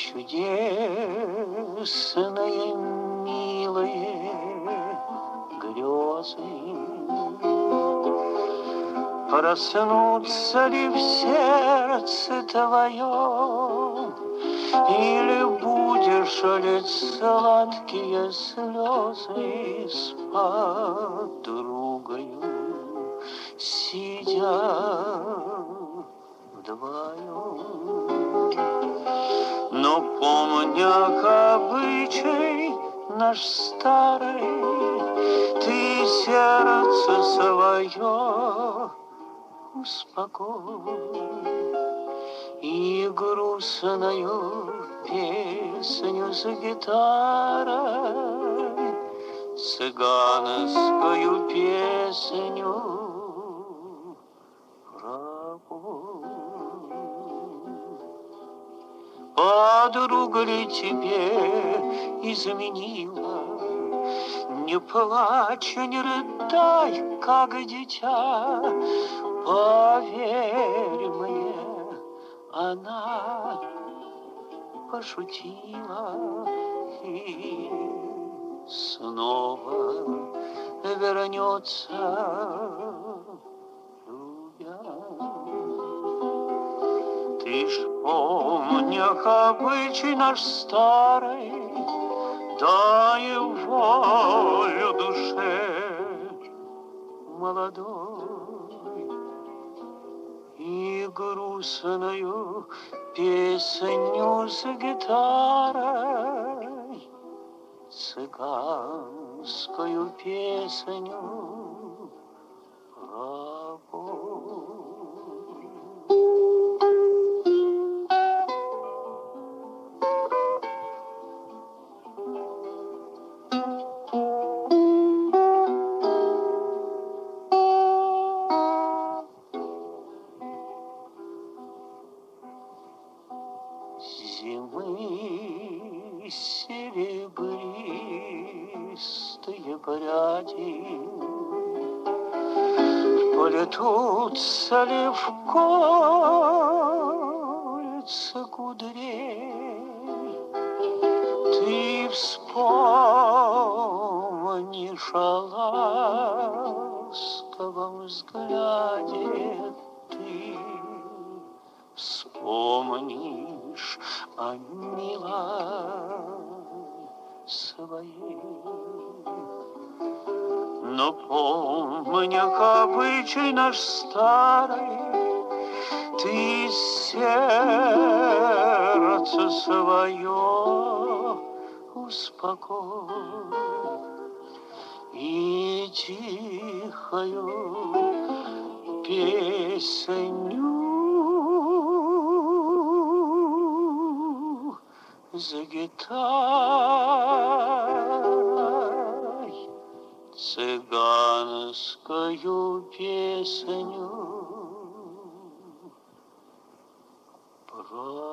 чудесные, милые грезы. Проснутся ли в сердце твоем, или будешь лить сладкие слезы с подругою, сидя вдвоем? Но помня обычай наш старый, ты сердце свое успокой и грустную песню с гитарой, цыганскую песню пропой. Подруга ли тебе изменила? Не плачь, не рыдай, как дитя. Поверь мне, она пошутила и снова вернется, любя. Ты ж помни, обычай наш старый, дай волю душе молодой и грустную песню с гитарой, цыганскую песню пропой. Зимы серебристые пряди плетутся ли в кольца кудрей. Ты вспомнишь о ласковом взгляде, ты вспомнишь о милой своей. Но помня обычай наш старый, ты сердце свое успокой и тихою песню за гитарой, цыганскую песню пропой.